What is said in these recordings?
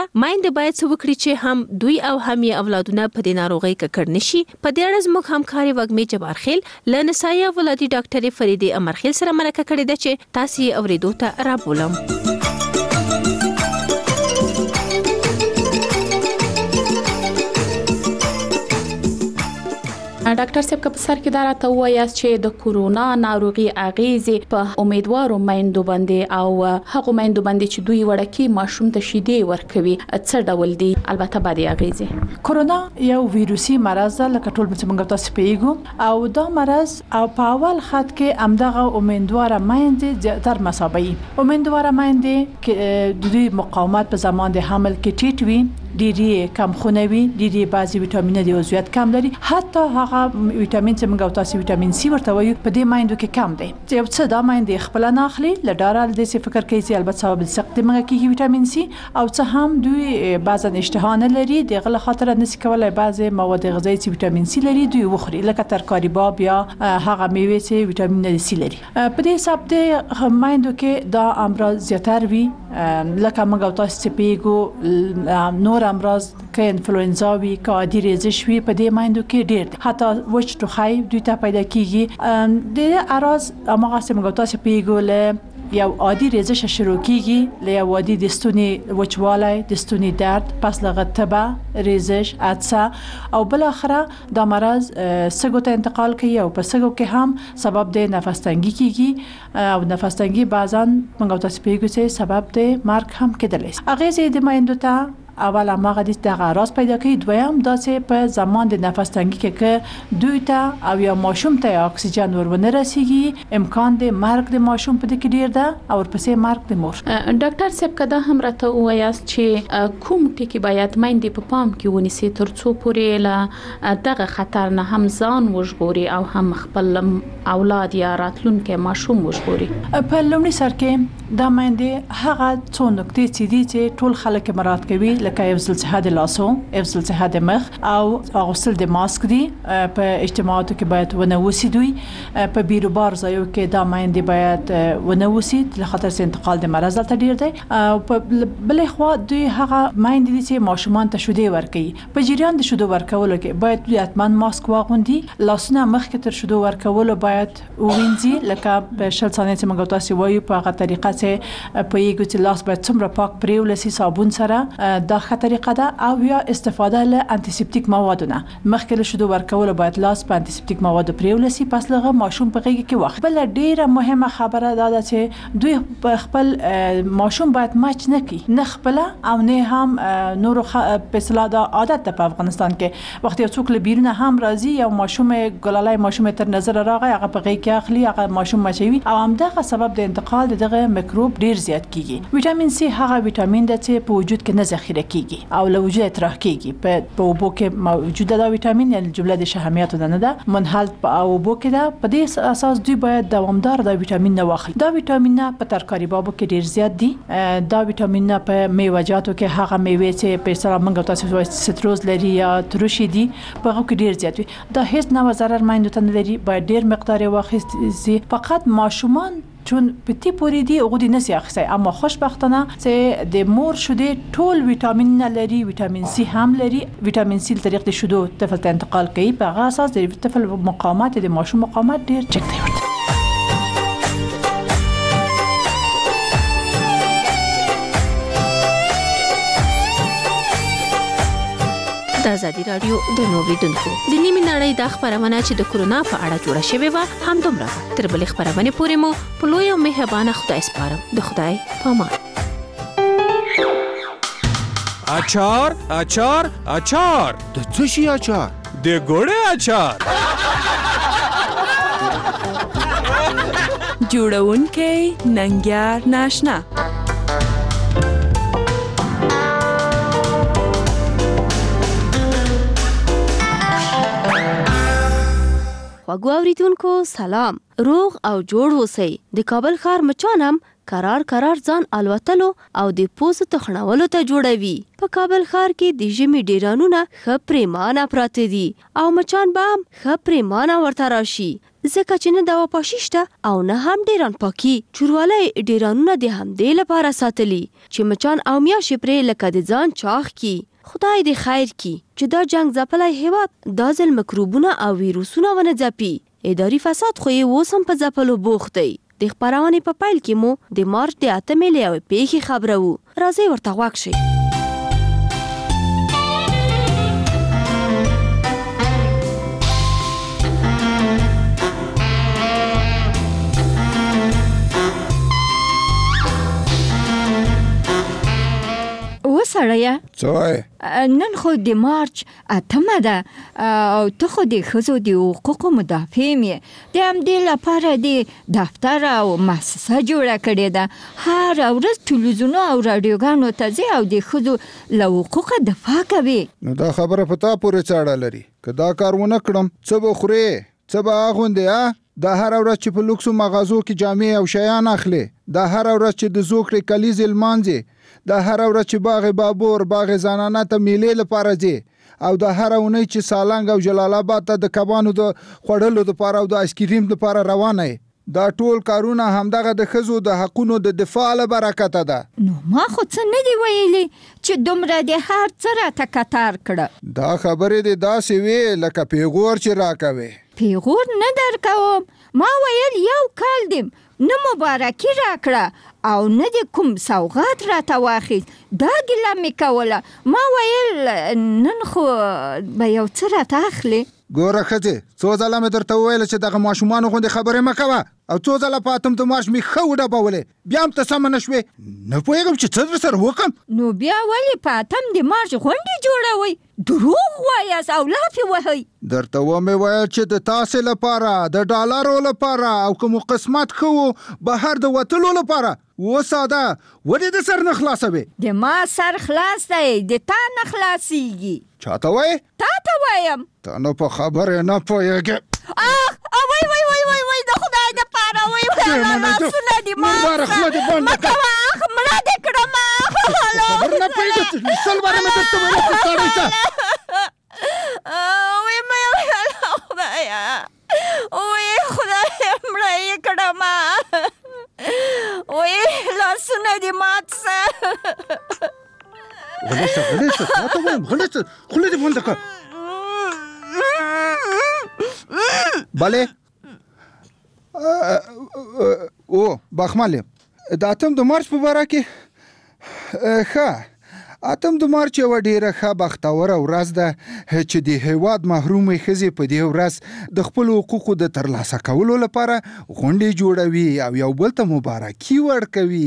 مایندې باید څه وکړي چې هم دوی او هم یې اولادونه په دې ناروغۍ ککړ نشي. په دې اړه زموږ همکاري وږمې جبارخیل له نسایه ولادي ډاکټرې فریدې امرخیل سره مرکه کړې ده چې تاسو یې اورېدو ته رابولم. ډاکټر صاحب که په سر کې دا راته ووایاست چې د کورونا ناروغي اغیزې په امیدوارو میندو باندې او هغو میندو باندې چې دوی وړکي ماشوم ته شیدې ورکوي څه ډول دي؟ البته بعد اغیزې کورونا یو ویروسي مرض ده لکه ټول موږ تاسو پیږو او دا مرض او په اول خط کې امدغه امیدواره میندې تر مسابقي امیدواره میندې کې د دوی مقاومت په زمان د حمل کې ټیټ وي، ډېری کم خونوي، ډېری بعضي ویټامینونه د عضویت کم لري، حتی هغه ویټامین چې موږ تاسو ویټامین سی ورته وایو په دې مایندو کې کم دی. چې یو څه دا مایندې خپل نه اخلي لډاره د دې فکر کوي چې البته سبب سخت دی موږ کې ویټامین سی او څه هم دوی بعضا اشتها نه لري د غل خاطر نسی کولای بعضي مواد غذایی چې ویټامین سی لري دوی وخوري لکه ترکاری باب یا هغه میوه چې ویټامین سی لري. په دې حساب د مایندو کې دا امراض زیاتر وي لکه موږ تاسو چې پیګو نور امراض که انفلوئنزا وي که عادي ریزش وي په دې مایندو کې ډېر دي. حتی وچ ټوخی دوی ته پیدا کیږي. د اراز امغه سیمه تاسو پیګو له یو عادي ریزش شروع کیږي له یو عادي د ستوني وچوالی، د ستوني درد، پس لغه تبه، ریزش، عطسه او بل اخره د مرض سګو ته انتقال کوي او په سګو کې هم سبب د نفس تنګي کیږي او نفس تنګي بعضا موږ تاسو پیګو چې سبب د مرګ هم کېدلی شي. اغیزې د مایندو ته اول هغه د غراس پیدا کوي، دویم دا چې په زمان د نفس تنګي کې دوی ته او یا ماشوم ته اکسیجن ورونه رسیږي، امکان د مرګ د ماشوم په دې کې ډیر ده او ورپسې مرګ د مور. ډاکټر صاحب کدا هم راته وایاست چې کوم ټکی باید مایندې په پام کې ونیسي ترڅو پورې له دغه خطر نه هم ځان وژغوري او هم خپل اولاد یا راتلونکي ماشوم وژغوري؟ په لومړي سر کې دا مایندې هغه څو نکتې چې ټول خلک مراد کوي لکه افضل صحت لاسو، افضل صحت مخ او غسل د ماسک دي په اجتماعاتو کې باید ونوسی دوی په بیروبار ځایو کې دا مایندې باید ونوسی لخاطر انتقال د مرض ته ډیر دی او په بل خو دوی هغه مایندې چې ماشومان ته شوده ورکوي په جریان د شوده ورکولو کې باید دوی اتمن ماسک واغوندي، لاسونه مخکې تر شوده ورکولو باید ووینځي لکه په شل ثانیې چې موږ تاسو وایو په هغه طریقه چې په یو چې لاس باید څومره پاک پریولسي صابون سره دا ښه طریقه ده او یا استفاده له انټي سېپټیک موادونه مخکې له شودو ورکول باید لاس په انټي سېپټیک مواد پریولسي پس لغه ماشوم په غیږ کې وخت. بل ډیره مهمه خبره ده چې دوی خپل ماشوم باید مچ نه کی نه خپل او نه هم نور په اصطلاح د عادت په افغانستان کې وخت یو څوک له بیرونه هم راځي یو ماشوم ګلالای ماشوم تر نظر راغی هغه په غیږ کې اخلي هغه ماشوم مچوي او همدغه سبب د انتقال دغه میکروب ډیر زیات کیږي. ویټامین سی هغه ویټامین ده چې په وجود کې نه ذخیره کیږي او له وجود اطراح کیږي په اوبو کې موجوده دا ویټامین یعنی جمله د شهمیات نه ده منحل په اوبو کې ده. په دې اساس دوی باید دوامدار دا ویټامین نه واخلي. دا ویټامین په ترکاری بابو کې ډیر زیات دي. دا ویټامین په میوه‌جاتو کې هغه میوه چې په سره موږ تاسو وایي ستروز لري یا ترشی دي په هغه کې ډیر زیات وي. دا هیڅ نه ضرر مایندو ته نه لري باید ډیر مقدار واخیستي فقط ماشومان چون پتی پوری دی او د نسی اخسي اما خوشبختانه چې د مور شوده ټول ویټامین نه لري، ویټامین سی هم لري. ویټامین سی طریق د شودو طفل ته انتقال کوي په هغه اساس د طفل مقاومت د ماشوم مقاومت ډیر چک دی ورته. د ازادي رادیو د نوریدونکو د نیمه نړۍ د خبرونه چې د کورونا په اړه جوړه شوې و هم دومره تر بلې خبرونه پورې مو په لوی او مهربانه خدای سپارم. د خدای پامان. اچار اچار اچار د څه شي اچار؟ د ګوړې اچار. جوړونکې ننګیار ناشنا. خواږو اوریدونکو سلام. روغ او جوړ اوسئ. د کابل ښار مچان هم قرار ځان الوتلو او د پوزو تخنولو ته جوړوي. په کابل ښار کې د ژمي ډیرانونه ښه پریمانه پراته دي او مچان به هم ښه پریمانه ورته راشي، ځکه چې نه دوا پاشي شته او نه هم ډیران پاکي. چوروالی ډیرانونه د همدې لپاره ساتلي چې مچان او میاشې پرې لکه د ځان چاغ کی. خدای دې خیر کی چې دا جنگ ځپلی هیواد دا ځل مکروبونه او ویروسونه ونه ځپي. اداري فساد خو یې اوس هم په ځپلو بوخت دی. د خپرونې په پیل کې مو د مارچ د 8 له یوې پیښې خبرو. راځئ ورته غوږ شئ. سړیا څه نن خو د مارچ 8 ده او ته خو د ښځو د حقوقو مدافع یې. د همدې لپاره د دفتر او مؤسسه جوړه کړې ده. هر ورځ تلویزیونو او راډیوګانو ته ځي او د ښځو له حقوقو دفاع کوي. نو دا خبره په تا پورې څاړه لري. که دا کار ونه کړم څه به خورې څه به اغوندې؟ دا هر ورځ چې په لوکسو مغازو کې جامې او شیان اخلي، دا هر ورځ چې د زوکړې کلیزې لمانځي، دا هر ورځ چې باغ بابور باغ زنانه ته میلې لپاره ځي، او دا هر اونۍ چې سالنګ او جلال آباد ته د کبانو د خوړلو لپاره او د آیسکریم لپاره روانه یې. دا ټول کارونه همدغه د ښځو د حقونو د دفاع له برکته ده. نو ما خو څه نه دی ویلي چې دومره د هر څه راته کتار کړه. دا خبرې دې داسې وې لکه پیغور چې راکوي. پیغور نه درکوم. ما ویل یو کال دیم نه مبارکي راکړه او نه د کوم سوغات راته واخیست. دا ګیله مې کوله. ما ویل نن خو به یو څه راته اخلي. ګوره ښځې، څو ځله مې درته وویله چې دغه ماشومانو غوندې خبرې مه کوه، او څو ځله په 8 د مارچ مې ښه وډبولې، بیا هم ته سمه نه شوې. نه پوهېږم چې څه درسره وکړم. نو بیا ولې په 8 د مارچ غونډې جوړوئ؟ دروغ وایاست او لافې وهئ. درته ومې ویل چې د تاسې لپاره، د ډالرو لپاره، او که مو قسمت ښه و بهر د وتلو لپاره. وساده ولې د سر نه خلاصوې؟ د ما سر خلاص دی، د تا نه خلاصیږي. چاته وایې؟ تا ته وایم. ته نو په خبرې نه پوهېږې. وای د خدای دپاره لاسونه دې مه کوه، مړه دې کړم. خبر نه پوهېږې سل باره مې درته ویل چې سړی شه. خدای مړه یې کړم. لاسونه دې مات شه. غلی شه تا ته وایم غلی شه. خوله دې بنده کړه. بله او بخمل د 8 د مارچ په باره کې ښه 8 د مارچ یوه ډېره ښه بختوره ورځ ده چې د هېواد محرومې ښځې په دې ورځ د خپلو حقوقو د ترلاسه کولو لپاره غونډې جوړوي او یو بل ته مبارکي ورکوي.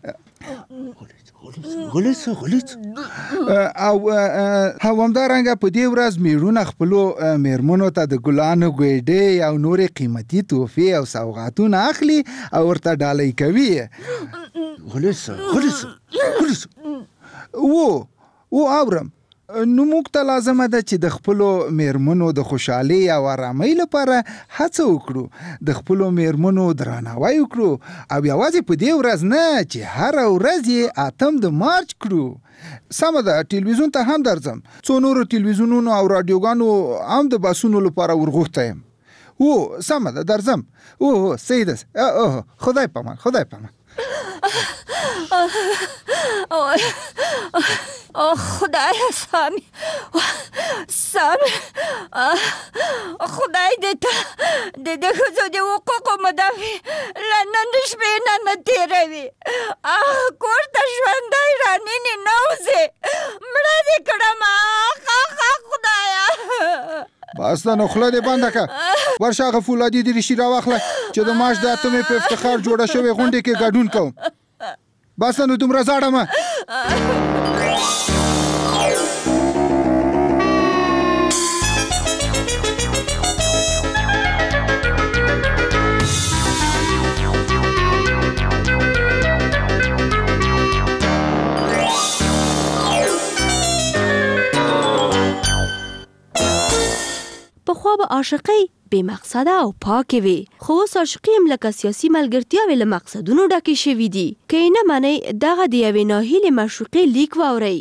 او همدارنګه په دې ورځ میړونه خپلو میرمنو ته د ګلانو ګویډې او نورې قیمتي تحفې او سوغاتونه اخلي او ورته ډالۍ کوي. او اورم نو موږ ته لازمه ده چې د خپلو میرمنو د خوشحالۍ او آرامۍ لپاره هڅه وکړو، د خپلو میرمنو درناوی وکړو، او یوازې په دې ورځ نه چې هر ورځ یې 8 د مارچ کړو. سمه ده، ټلویزیون ته هم درځم. څو نورو ټلویزیونونو او راډیوګانو هم د باسونو لپاره ورغوښته یم. سمه ده درځم. صحیح ده. خدای پامان. خدای سامی خدای دې ته د ښځو د حقوقو مدافع له نن شپې نه تېروي. کور ته ژوندی رانینې نوځې، مړه دې کړم. خدایه بس ده نو خوله دې بنده که. ورشه هغه فولادي دې ریشي راواخله چې د مارچ د 8 په افتخار جوړه شوې غونډې کې ګډون کوم. بس ده نو دومره زاړه مه. پخوا به عاشقۍ بې مقصده او پاکې وي، خو اوس عاشقي هم لکه سیاسي ملګرتیاوې له مقصدونو ډکې شوي دي. که یې نه منئ دغه د یوې ناهیلې معشوقې لیک واورئ.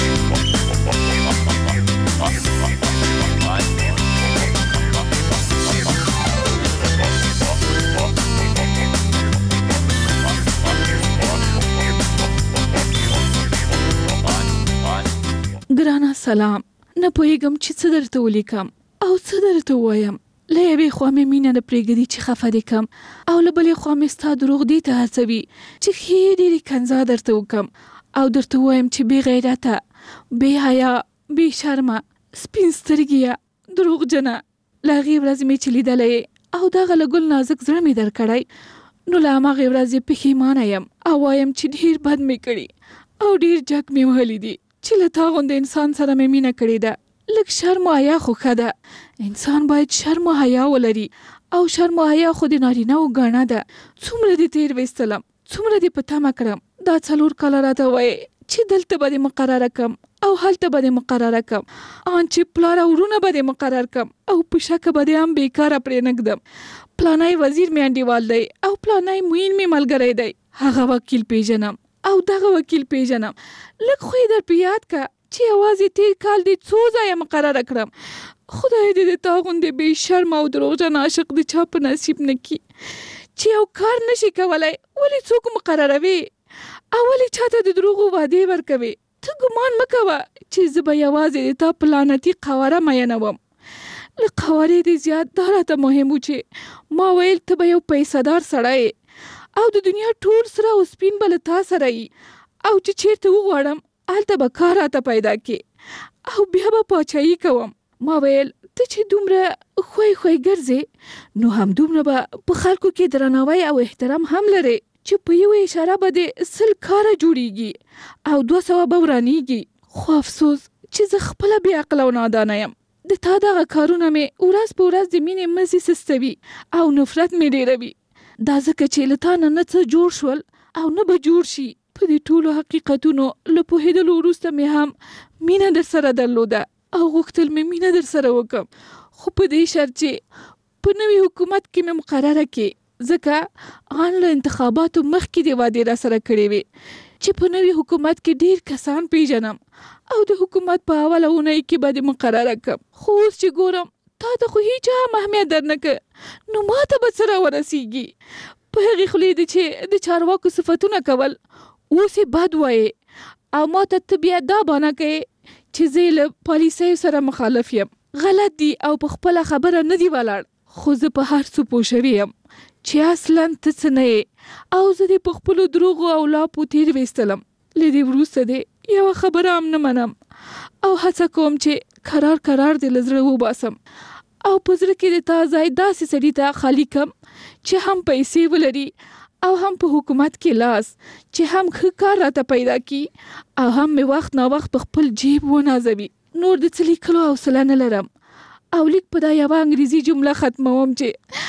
ګرانه سلام، نه پوهېږم چې څه درته ولیکم او څه درته ووایم. له یوې خوا مې مینه نه پرېږدي چې خفه دې کم، او له بلې خوا مې ستا دروغ دې ته هڅوي چې ښې ډېرې کنځا درته وکم او درته ووایم چې بې غیرته، بې حیا، بې شرمه، سپین سترګیه، دروغجنه. له هغې ورځې مې چې لیدلی او دغه له ګل نازک زړه مې درکړی، نو له هماغې ورځې پښیمانه یم او وایم چې ډېر بد مې کړي او ډېر جګ مې وهلی دي چې له تا غوندې انسان سره مې مینه کړې ده. لږ شرم و حیا خو ښه ده، انسان باید شرم و حیا ولري، او شرم و حیا خو د نارینه‌و ګاڼه ده. څومره دې تېر ویستلم، څومره دې په تمه کړم، دا 4 کاله راته وایې چې دلته به دې مقرره کم او هلته به دې مقرره کم، ان چې پلار او ورونه به دې مقرر کم او په شکه به دې هم بیکاره پرې نږدم. پلانی وزیر مې انډیوال دی او پلانی معین مې ملګری دی، هغه وکیل پیژنم او دغه وکیل پیژنم. لږ خو یې در په یاد که چې یوازې تېر کال دې څو ځایه مقرره کړم. خدای دې د تا غوندې بې شرمه او دروغجن عاشق د چا په نصیب نه کړي چې یو کار نشي کولی. ولې څوک مقرروي او ولې چاته د دروغو وعدې ورکوي؟ ته ګمان مه کوه چې زه به یوازې د تا په لعنتي قواره مینه وم. له قوارې دې زیات دا راته مهم و چې ما ویل ته به یو پیسه‌دار سړی او د دنیا ټول سره او سپین به له تا سره یي، او چې چیرته وغواړم هلته به کار راته پیدا کړي او بیا به پاچاهي کوم. ما ویل ته چې دومره خوی خوی ګرځې نو همدومره به په خلکو کې درناوی او احترام هم لرې چې په یو اشاره به دې 100 کاره جوړیږي او 200 به ورانیږي. خو افسوس چې زه خپله بې عقله او نادانه یم. د تا دغه کارونه مې ورځ په ورځ د مینې مزې سستوي او نفرت مې ډېروي. دا ځکه چې له تا نه څه جوړ شول او نه به جوړ شي. په دې ټولو حقیقتونو له پوهېدلو وروسته مې هم مینه در سره درلوده او غوښتل مې مینه در سره وکړم، خو په دې شرط چې په نوي حکومت کې مې مقرره کړي، ځکه ان له انتخاباتو مخکې دې وعدې را سره کړې وې چې په نوي حکومت کې ډېر کسان پیژنم او د حکومت په اوله اونۍ کې به دې مقرره کړم. خو اوس چې ګورم تا ته خو هیچ هم اهمیت در نه که، نو ما ته به څه راورسېږي؟ په هغې خولې دې چې د چارواکو صفتونه کول اوس یې بد وایې او ما ته ته بیا دا بانه کوې چې زه له پالیسیو سره مخالف یم. غلط دي او په خپله خبره نه دي ولاړ، خو زه په هر څه پوه شوې یم چې اصلا ته څه نه یې او زه دې په خپلو دروغو او لاپو تېر ویستلم. له دې وروسته دې یوه خبره هم نه منم او هڅه کوم چې قرار دې له زړه وباسم او په زړه کې د تا ځای داسې سړي ته خالي کم چې هم پیسې ولري او هم په حکومت کې لاس، چې هم ښه کار راته پیدا کړي او هم مې وخت نا وخت په خپل جیب ونازوي. نور د څه لیکلو حوصله نه لرم او لیک په دا یوه انګریزي جمله ختموم چې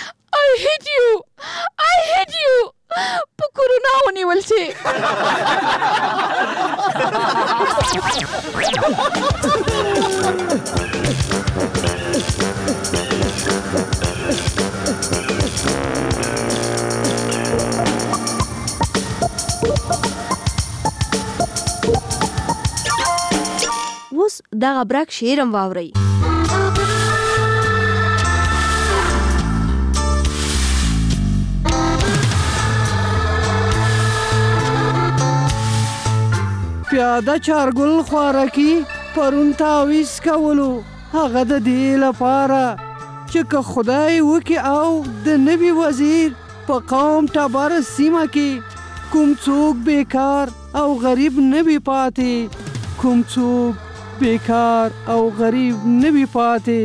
I hate you په کورونا ونیول شي. اوس دغه برک شعرم واورئ. پیاده چارګل خوارکی پرون تاویز کولو، هغه د دې لپاره چې که خدای وکي او د نوي وزیر په قوم ټبر سیمه کې کوم څوک بیکار او غریب نه وي پاتې، کوم څوک بیکار او غریب نه وي پاتې.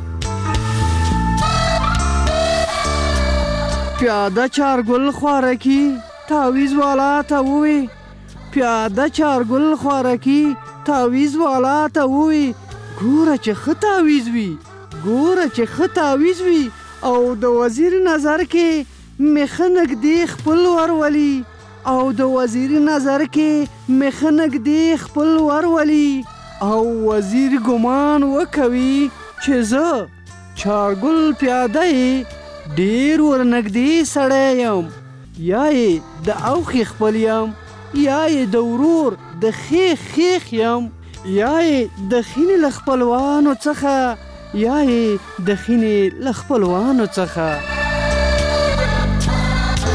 پیاده چارګل خوارکی تاویز والا ته ووی، پیاده چارګل خوارکی تاویز والا ته ووی، ګوره چې ښه تاویز وي، ګوره چې ښه تاویز وي او د وزیر نظر کې مې ښه نږدې خپل ورولي، او د وزیر نظر کې مې ښه نږدې خپل ورولي، او وزیر ګمان وکوي چې زه چارګل پیاده ډیر ورنږدې سړی یم، یا یې د اوښې خپل یم، یا یې د ورور د خیخ یم، یا یې د خینې له خپلوانو څخه، یا یې د خینې له خپلوانو څخه.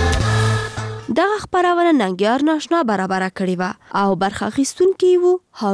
دغه خبرونه ننګیار ناشنا برابر کړې و او برخه اخیستونکي وو